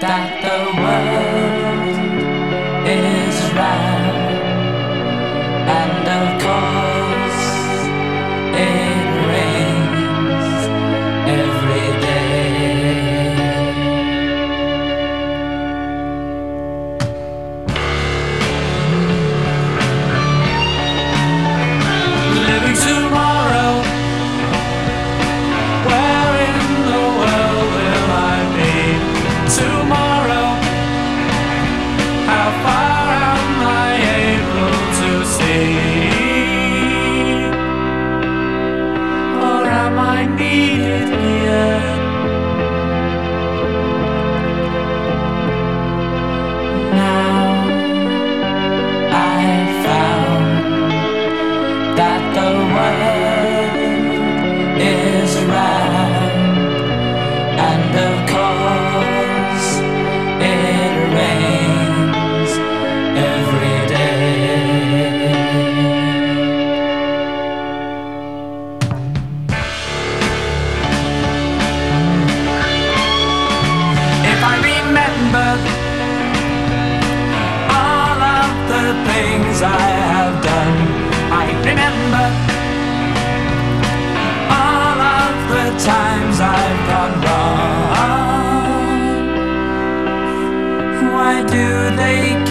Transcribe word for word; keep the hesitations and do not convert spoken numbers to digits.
that the world is round, and of course it rains every day. Living tomorrow, where in the world will I be tomorrow? How far am I able to see? Or am I needed here? Now I've found that the world is round, and of course it rains every day. If I remember all of the things I have done, I remember all of the times I've gone wrong. Why do they